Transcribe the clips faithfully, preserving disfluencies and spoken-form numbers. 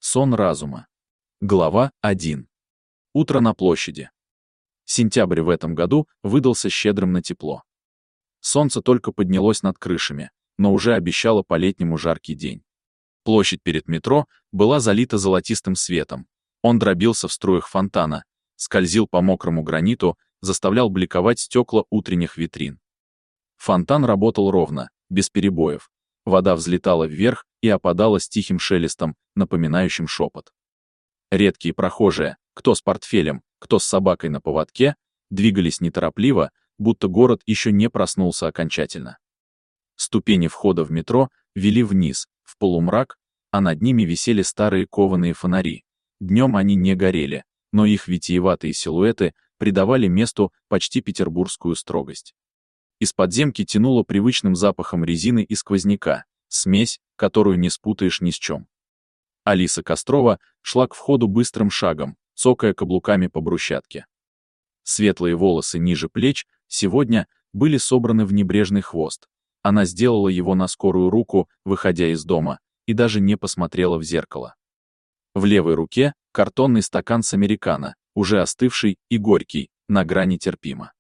Сон разума. Глава один. Утро на площади. Сентябрь в этом году выдался щедрым на тепло. Солнце только поднялось над крышами, но уже обещало по-летнему жаркий день. Площадь перед метро была залита золотистым светом. Он дробился в струях фонтана, скользил по мокрому граниту, заставлял бликовать стекла утренних витрин. Фонтан работал ровно, без перебоев. Вода взлетала вверх и опадала с тихим шелестом, напоминающим шепот. Редкие прохожие, кто с портфелем, кто с собакой на поводке, двигались неторопливо, будто город еще не проснулся окончательно. Ступени входа в метро вели вниз, в полумрак, а над ними висели старые кованые фонари. Днем они не горели, но их витиеватые силуэты придавали месту почти петербургскую строгость. Из подземки тянуло привычным запахом резины и сквозняка, смесь, которую не спутаешь ни с чем. Алиса Кострова шла к входу быстрым шагом, цокая каблуками по брусчатке. Светлые волосы ниже плеч сегодня были собраны в небрежный хвост. Она сделала его на скорую руку, выходя из дома, и даже не посмотрела в зеркало. В левой руке картонный стакан с американо, уже остывший и горький, на грани терпимо.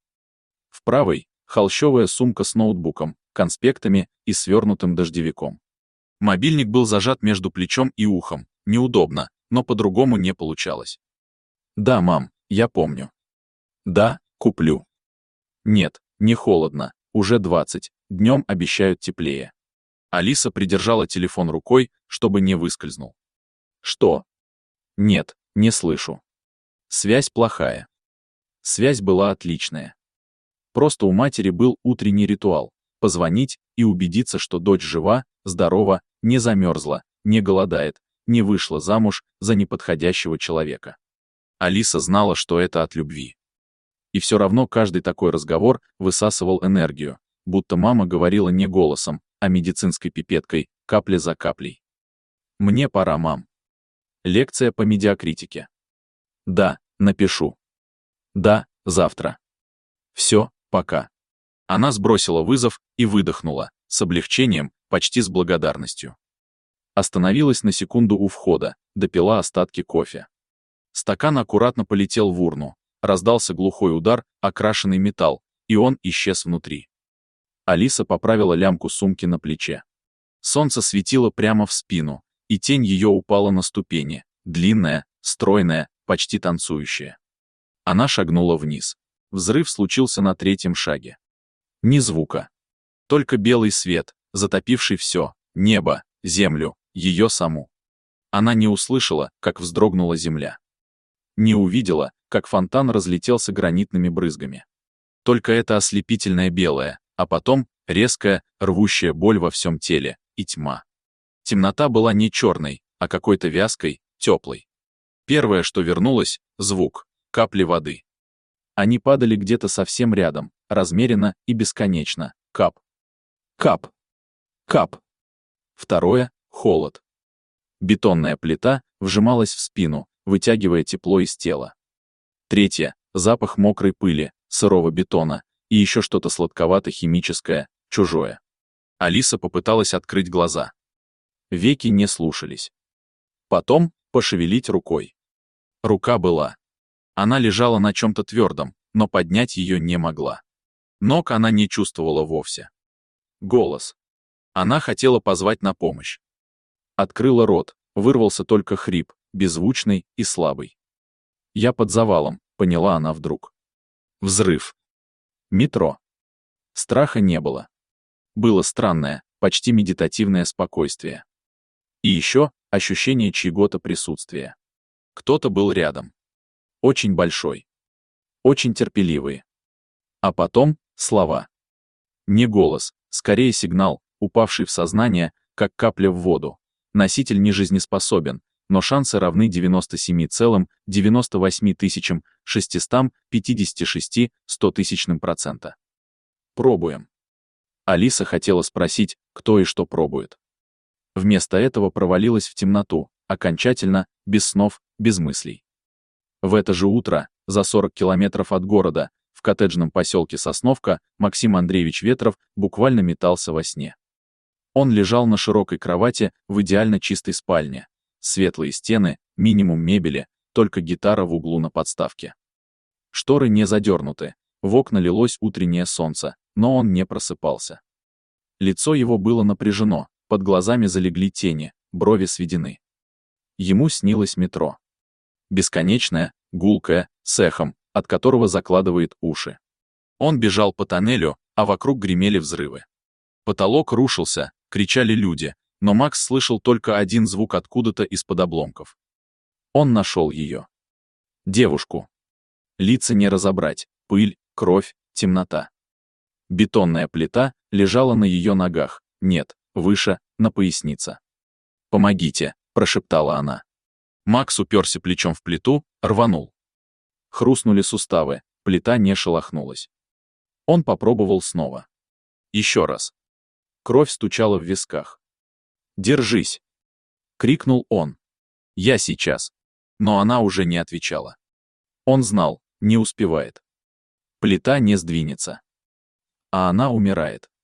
В правой холщовая сумка с ноутбуком, конспектами и свернутым дождевиком. Мобильник был зажат между плечом и ухом. Неудобно, но по-другому не получалось. «Да, мам, я помню». «Да, куплю». «Нет, не холодно, уже двадцать, днем обещают теплее». Алиса придержала телефон рукой, чтобы не выскользнул. «Что?» «Нет, не слышу». Связь плохая. Связь была отличная. Просто у матери был утренний ритуал — позвонить и убедиться, что дочь жива, здорова, не замерзла, не голодает, не вышла замуж за неподходящего человека. Алиса знала, что это от любви. И все равно каждый такой разговор высасывал энергию, будто мама говорила не голосом, а медицинской пипеткой, капля за каплей. «Мне пора, мам». Лекция по медиакритике. «Да, напишу». «Да, завтра». «Все, пока». Она сбросила вызов и выдохнула, с облегчением, почти с благодарностью. Остановилась на секунду у входа, допила остатки кофе. Стакан аккуратно полетел в урну, раздался глухой удар, окрашенный металл, и он исчез внутри. Алиса поправила лямку сумки на плече. Солнце светило прямо в спину, и тень ее упала на ступени, длинная, стройная, почти танцующая. Она шагнула вниз. Взрыв случился на третьем шаге. Ни звука. Только белый свет, затопивший все, небо, землю, ее саму. Она не услышала, как вздрогнула земля. Не увидела, как фонтан разлетелся гранитными брызгами. Только это ослепительное белое, а потом резкая, рвущая боль во всем теле, и тьма. Темнота была не черной, а какой-то вязкой, теплой. Первое, что вернулось — звук, капли воды. Они падали где-то совсем рядом, размеренно и бесконечно. Кап. Кап. Кап. Второе — холод. Бетонная плита вжималась в спину, вытягивая тепло из тела. Третье — запах мокрой пыли, сырого бетона и еще что-то сладковато-химическое, чужое. Алиса попыталась открыть глаза. Веки не слушались. Потом пошевелить рукой. Рука была. Она лежала на чем-то твердом, но поднять ее не могла. Ног она не чувствовала вовсе. Голос. Она хотела позвать на помощь. Открыла рот, вырвался только хрип, беззвучный и слабый. «Я под завалом», — поняла она вдруг. Взрыв. Метро. Страха не было. Было странное, почти медитативное спокойствие. И еще ощущение чьего-то присутствия. Кто-то был рядом. Очень большой. Очень терпеливый. А потом слова. Не голос, скорее сигнал, упавший в сознание, как капля в воду. Носитель не жизнеспособен, но шансы равны девяноста семи целых девяноста восьми тысячам шестистам пятидесяти шести сотых процента. Пробуем. Алиса хотела спросить, кто и что пробует. Вместо этого провалилась в темноту, окончательно, без снов, без мыслей. В это же утро, за сорок километров от города, в коттеджном поселке Сосновка, Максим Андреевич Ветров буквально метался во сне. Он лежал на широкой кровати в идеально чистой спальне. Светлые стены, минимум мебели, только гитара в углу на подставке. Шторы не задернуты, в окна лилось утреннее солнце, но он не просыпался. Лицо его было напряжено, под глазами залегли тени, брови сведены. Ему снилось метро. Бесконечное, гулкое, с эхом, от которого закладывает уши. Он бежал по тоннелю, а вокруг гремели взрывы. Потолок рушился, кричали люди, но Макс слышал только один звук откуда-то из-под обломков. Он нашел ее. Девушку. Лица не разобрать, пыль, кровь, темнота. Бетонная плита лежала на ее ногах, нет, выше, на пояснице. «Помогите», — прошептала она. Макс уперся плечом в плиту, рванул. Хрустнули суставы, плита не шелохнулась. Он попробовал снова. Еще раз. Кровь стучала в висках. «Держись!» — крикнул он. «Я сейчас!» Но она уже не отвечала. Он знал, не успевает. Плита не сдвинется. А она умирает.